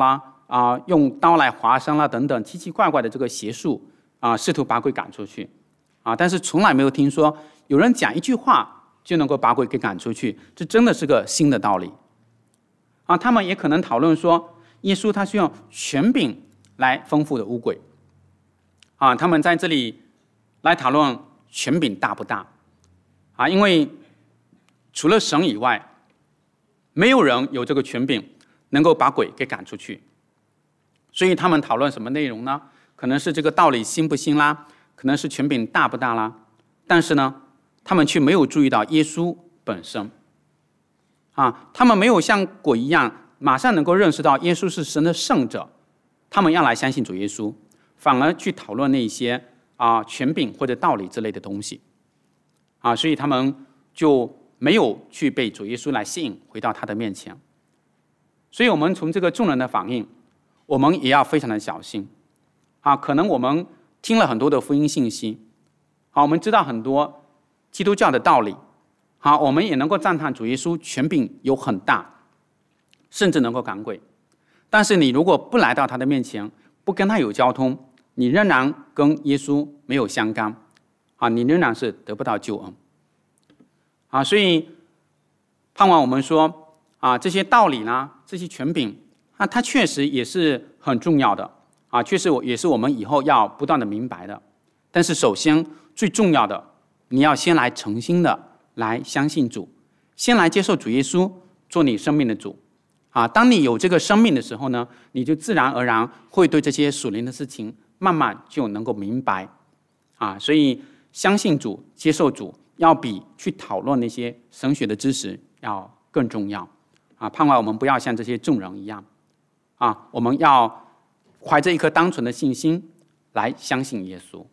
S1: 用刀来划伤了等等奇奇怪怪的这个邪术试图把鬼赶出去但是从来没有听说有人讲一句话就能够把鬼给赶出去，这真的是个新的道理他们也可能讨论说，耶稣他是用权柄来吩咐的污鬼他们在这里来讨论权柄大不大因为除了神以外，没有人有这个权柄能够把鬼给赶出去。所以他们讨论什么内容呢？可能是这个道理新不新啦，可能是权柄大不大啦。但是呢，他们却没有注意到耶稣本身他们没有像鬼一样马上能够认识到耶稣是神的圣者，他们要来相信主耶稣，反而去讨论那些权柄或者道理之类的东西所以他们就没有去被主耶稣来吸引回到他的面前。所以我们从这个众人的反应，我们也要非常的小心可能我们听了很多的福音信息我们知道很多基督教的道理我们也能够赞叹主耶稣权柄有很大，甚至能够赶鬼。但是你如果不来到他的面前，不跟他有交通，你仍然跟耶稣没有相干你仍然是得不到救恩所以盼望我们说这些道理呢，这些权柄它确实也是很重要的确实也是我们以后要不断的明白的。但是首先最重要的，你要先来诚心的来相信主，先来接受主耶稣做你生命的主当你有这个生命的时候呢，你就自然而然会对这些属灵的事情慢慢就能够明白所以相信主接受主要比去讨论那些神学的知识要更重要盼望我们不要像这些众人一样我们要怀着一颗单纯的信心来相信耶稣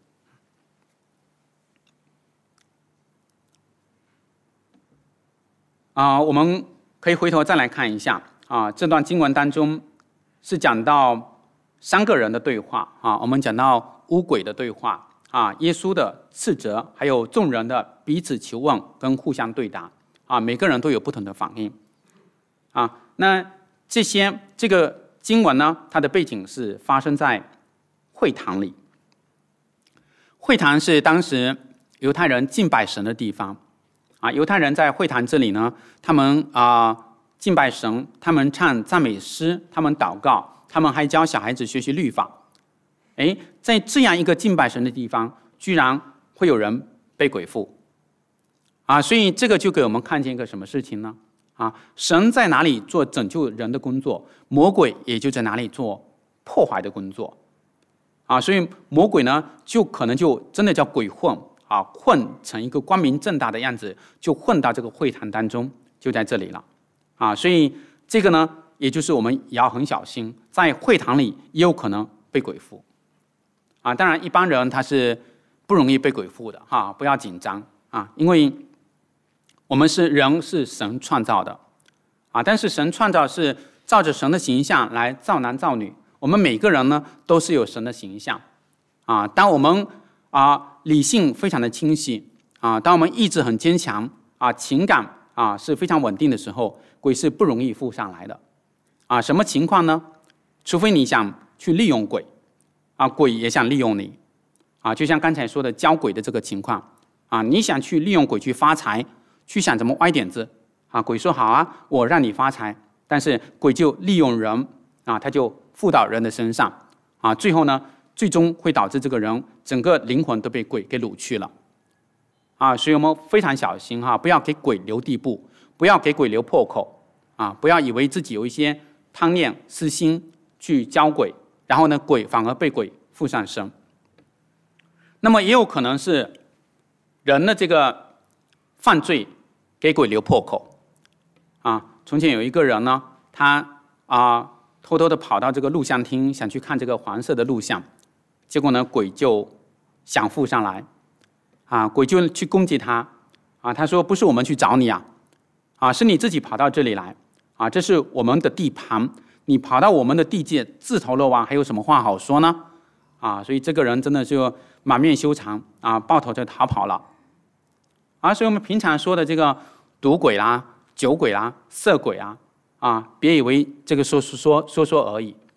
S1: 我们可以回头再来看一下这段经文当中是讲到3个人的对话我们讲到污鬼的对话耶稣的斥责，还有众人的彼此求问跟互相对答每个人都有不同的反应那这个经文呢，它的背景是发生在会堂里。会堂是当时犹太人敬拜神的地方犹太人在会堂这里呢，他们敬拜神，他们唱赞美诗，他们祷告，他们还教小孩子学习律法在这样一个敬拜神的地方，居然会有人被鬼附所以这个就给我们看见一个什么事情呢神在哪里做拯救人的工作，魔鬼也就在哪里做破坏的工作所以魔鬼呢，就可能就真的叫鬼混混成一个光明正大的样子，就混到这个会堂当中，就在这里了所以这个呢，也就是我们也要很小心，在会堂里也有可能被鬼附当然一般人他是不容易被鬼附的不要紧张因为我们人是神创造的但是神创造是照着神的形象来造男造女，我们每个人呢都是有神的形象当我们理性非常的清晰当我们意志很坚强情感是非常稳定的时候，鬼是不容易附上来的什么情况呢？除非你想去利用鬼鬼也想利用你就像刚才说的交鬼的这个情况你想去利用鬼去发财，去想怎么歪点子鬼说好我让你发财，但是鬼就利用人他就附到人的身上最后呢，最终会导致这个人整个灵魂都被鬼给掳去了所以我们非常小心不要给鬼留地步，不要给鬼留破口不要以为自己有一些贪念私心去交鬼，然后呢鬼反而被鬼附上身。那么也有可能是人的这个犯罪给鬼留破口从前有一个人呢，他偷偷的跑到这个录像厅，想去看这个黄色的录像，结果呢鬼就想附上来鬼就去攻击他他说不是我们去找你是你自己跑到这里来这是我们的地盘，你跑到我们的地界自投罗网，还有什么话好说呢所以这个人真的就满面羞惭抱头就逃跑了所以我们平常说的这个赌鬼啦、酒鬼啦、色鬼别以为这个说而已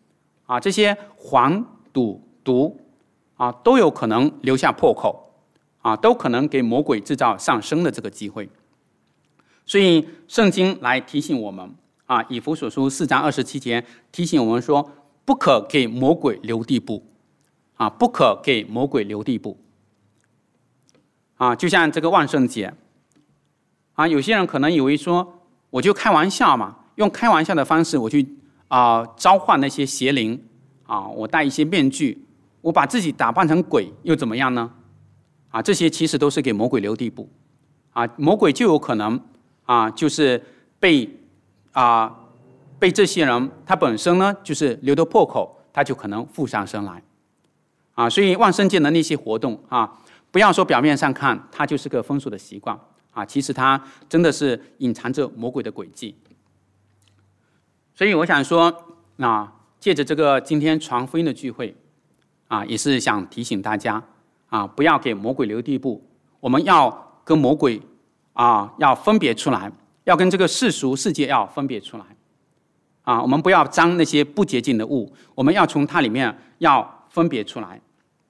S1: 啊，这些黄、赌、毒啊，都有可能留下破口啊，都可能给魔鬼制造上升的这个机会。所以圣经来提醒我们啊，以弗所书4章27节提醒我们说，不可给魔鬼留地步啊，不可给魔鬼留地步啊。就像这个万圣节啊，有些人可能以为说，我就开玩笑嘛，用开玩笑的方式我去召唤那些邪灵啊，我戴一些面具，我把自己打扮成鬼又怎么样呢？啊，这些其实都是给魔鬼留地步啊，魔鬼就有可能就是被这些人他本身呢就是留的破口，他就可能附上身来啊。所以万圣节的那些活动啊，不要说表面上看它就是个风俗的习惯啊，其实它真的是隐藏着魔鬼的诡计。所以我想说借着这个今天传福音的聚会啊，也是想提醒大家啊，不要给魔鬼留地步，我们要跟魔鬼要分别出来，要跟这个世俗世界要分别出来啊，我们不要沾那些不洁净的物，我们要从它里面要分别出来。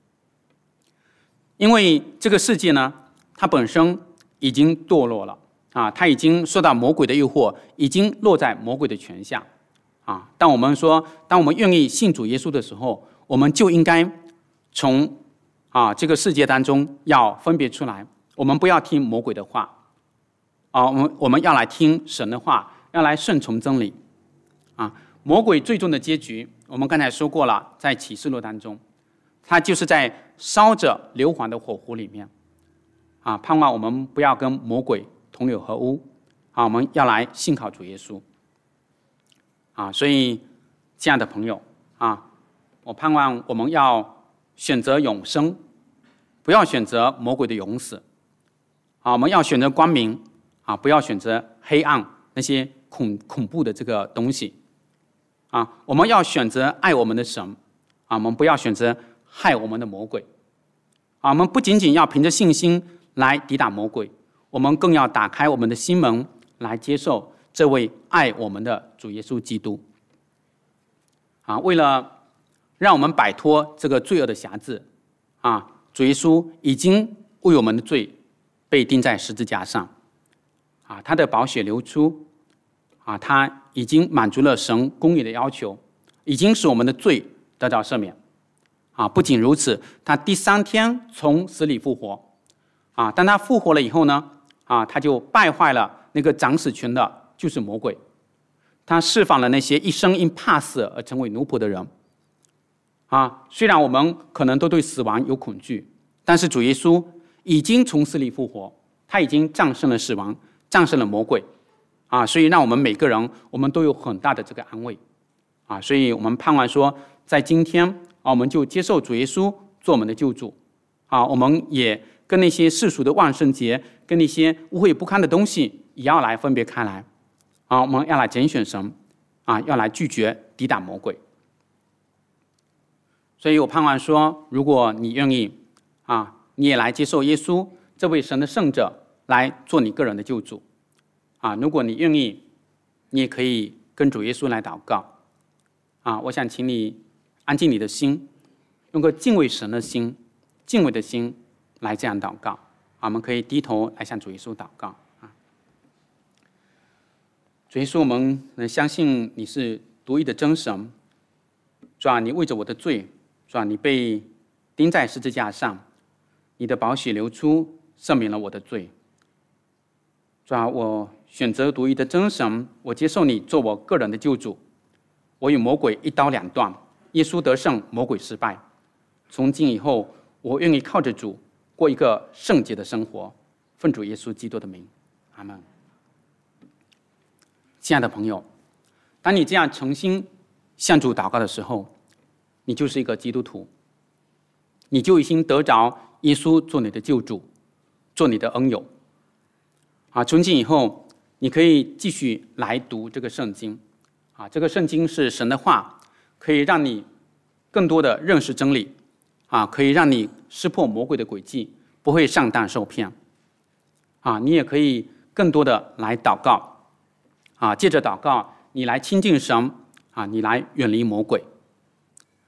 S1: 因为这个世界呢，它本身已经堕落了啊，它已经受到魔鬼的诱惑，已经落在魔鬼的权下啊。当我们愿意信主耶稣的时候，我们就应该从这个世界当中要分别出来，我们不要听魔鬼的话啊，我们要来听神的话，要来顺从真理啊。魔鬼最终的结局，我们刚才说过了，在启示录当中，他就是在烧着硫磺的火湖里面啊。盼望我们不要跟魔鬼同流合污啊，我们要来信靠主耶稣啊。所以亲爱的朋友啊，我盼望我们要选择永生，不要选择魔鬼的永死啊。我们要选择光明啊，不要选择黑暗那些恐怖的这个东西啊。我们要选择爱我们的神啊，我们不要选择害我们的魔鬼啊。我们不仅仅要凭着信心来抵挡魔鬼，我们更要打开我们的心门来接受这位爱我们的主耶稣基督啊。为了让我们摆脱这个罪恶的辖制啊，主耶稣已经为我们的罪被钉在十字架上啊，他的宝血流出啊，他已经满足了神公义的要求，已经使我们的罪得到赦免啊。不仅如此，他第3天从死里复活啊。当他复活了以后呢他就败坏了那个掌死权的，就是魔鬼。他释放了那些一生因怕死而成为奴仆的人啊。虽然我们可能都对死亡有恐惧，但是主耶稣已经从死里复活，他已经战胜了死亡，战胜了魔鬼啊。所以让我们每个人，我们都有很大的这个安慰啊。所以我们盼望说，在今天我们就接受主耶稣做我们的救主啊。我们也跟那些世俗的万圣节，跟那些污秽不堪的东西也要来分别开来啊。我们要来拣选神啊，要来拒绝抵挡魔鬼。所以我盼望说，如果你愿意你也来接受耶稣这位神的圣者来做你个人的救主啊。如果你愿意，你也可以跟主耶稣来祷告啊。我想请你安静你的心，用个敬畏神的心、敬畏的心来这样祷告啊。我们可以低头来向主耶稣祷告啊。主耶稣，我们能相信你是独一的真神，主啊，你为着我的罪，主啊，你被钉在十字架上，你的宝血流出，赦免了我的罪。主啊，我选择独一的真神，我接受你做我个人的救主。我与魔鬼一刀两断，耶稣得胜，魔鬼失败。从今以后，我愿意靠着主过一个圣洁的生活，奉主耶稣基督的名，阿们。亲爱的朋友，当你这样诚心向主祷告的时候，你就是一个基督徒，你就已经得着耶稣做你的救主，做你的恩友啊。从今以后，你可以继续来读这个圣经啊。这个圣经是神的话，可以让你更多的认识真理啊，可以让你识破魔鬼的诡计，不会上当受骗啊。你也可以更多的来祷告啊，借着祷告，你来亲近神啊，你来远离魔鬼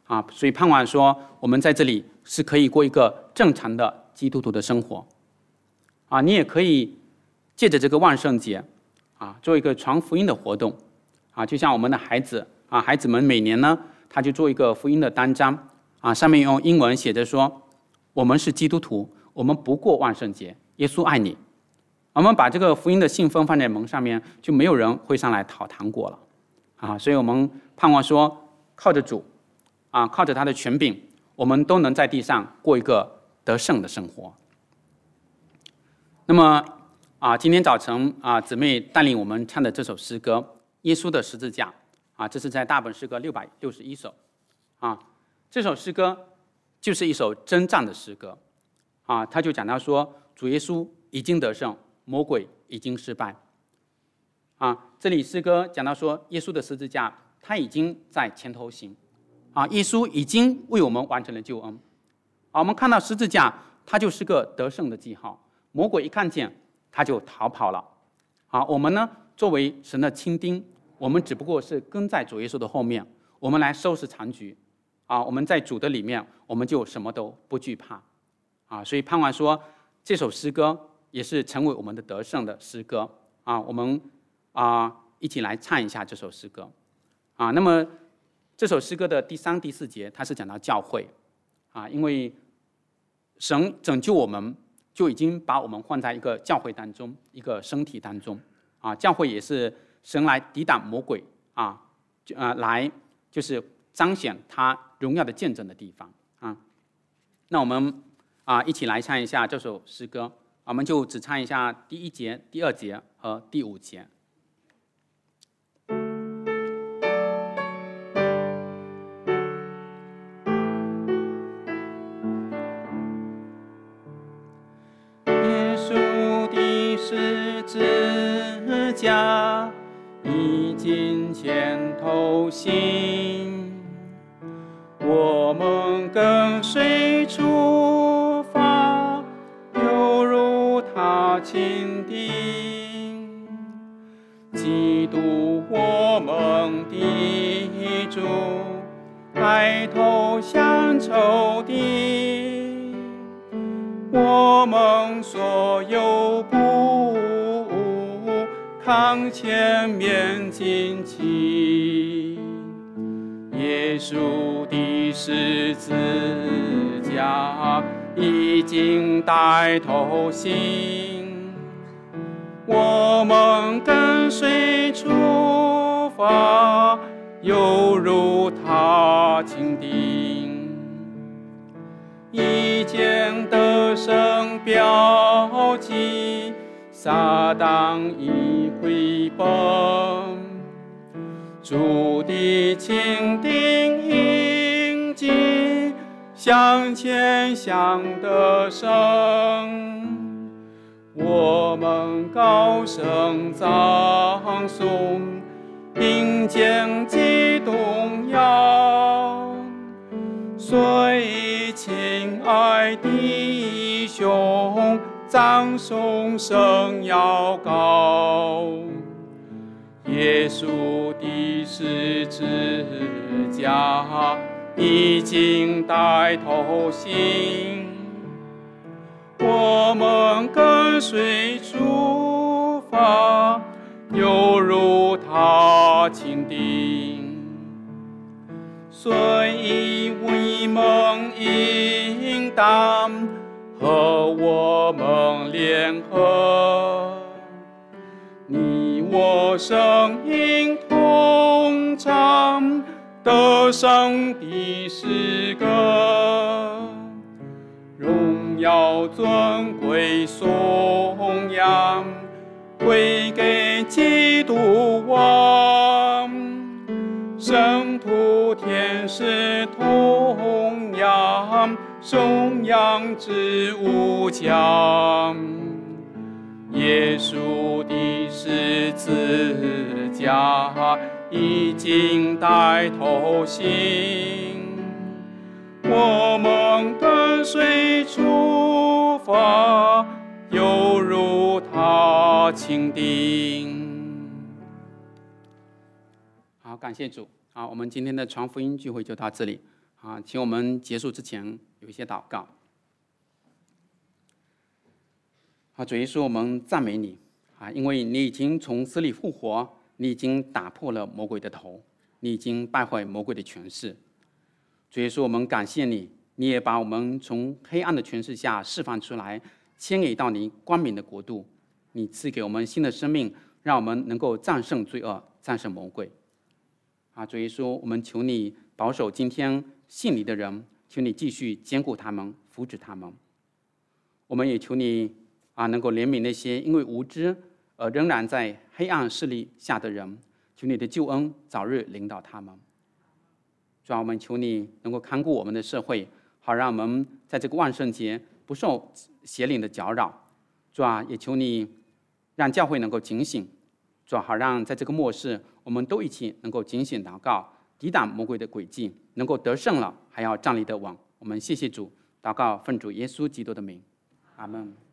S1: 所以盼望说我们在这里是可以过一个正常的基督徒的生活。你也可以借着这个万圣节做一个传福音的活动。就像我们的孩子孩子们每年呢，他就做一个福音的单张上面用英文写着说，我们是基督徒，我们不过万圣节，耶稣爱你。我们把这个福音的信封放在门上面，就没有人会上来讨糖果了所以我们盼望说靠着主靠着他的权柄，我们都能在地上过一个得胜的生活。那么今天早晨姊妹带领我们唱的这首诗歌《耶稣的十字架》这是在大本诗歌661首这首诗歌就是一首征战的诗歌他就讲到说，主耶稣已经得胜，魔鬼已经失败这里诗歌讲到说，耶稣的十字架他已经在前头行耶稣已经为我们完成了救恩我们看到十字架，它就是个得胜的记号，魔鬼一看见他就逃跑了我们呢，作为神的亲丁，我们只不过是跟在主耶稣的后面，我们来收拾残局我们在主的里面，我们就什么都不惧怕所以盼望说这首诗歌也是成为我们的得胜的诗歌我们一起来唱一下这首诗歌那么这首诗歌的第3、第4节，它是讲到教会因为神拯救我们，就已经把我们放在一个教会当中，一个身体当中教会也是神来抵挡魔鬼来就是彰显他荣耀的见证的地方那我们一起来唱一下这首诗歌我们就只唱一下第1节、第2节和第5节。耶稣的十字架已经前头行，我们跟随出发，犹如他钦定。基督我们的主，抬头向仇敌，我们所有不抗前面旌旗。耶稣的十字架已经带头行，我们跟随出发，犹如他钦定。一见得胜标记，撒旦已回奔。主的钦定印记，向前向得胜。我们高声赞颂，并肩激动摇。所以亲爱弟兄，赞颂声要高。耶稣的十字架已经带头行，我们跟随出发，犹如他钦定。所以我们应当和我们联合，你我声音同唱得胜的诗歌，荣耀尊贵颂扬归给基督王。圣徒天使同样颂扬之无疆。耶稣的十字架已经带头行，我们跟随出发，犹如他钦定。好，感谢主。好，我们今天的传福音聚会就到这里。 请我们结束之前有一些祷告。主耶稣，我们赞美你因为你已经从死里复活，你已经打破了魔鬼的头，你已经败坏魔鬼的权势。主耶稣，我们感谢你，你也把我们从黑暗的权势下释放出来，迁移到你光明的国度。你赐给我们新的生命，让我们能够战胜罪恶，战胜魔鬼。主耶稣，我们求你保守今天信你的人，求你继续坚固他们，扶持他们。我们也求你能够怜悯那些因为无知而仍然在黑暗势力下的人，求你的救恩早日领导他们。主啊，我们求你能够看顾我们的社会，好让我们在这个万圣节不受邪灵的搅扰。主啊，也求你让教会能够警醒，主啊，好让在这个末世，我们都一起能够警醒祷告，抵挡魔鬼的诡计，能够得胜了，还要站立得稳。我们谢谢主，祷告奉主耶稣基督的名，阿们。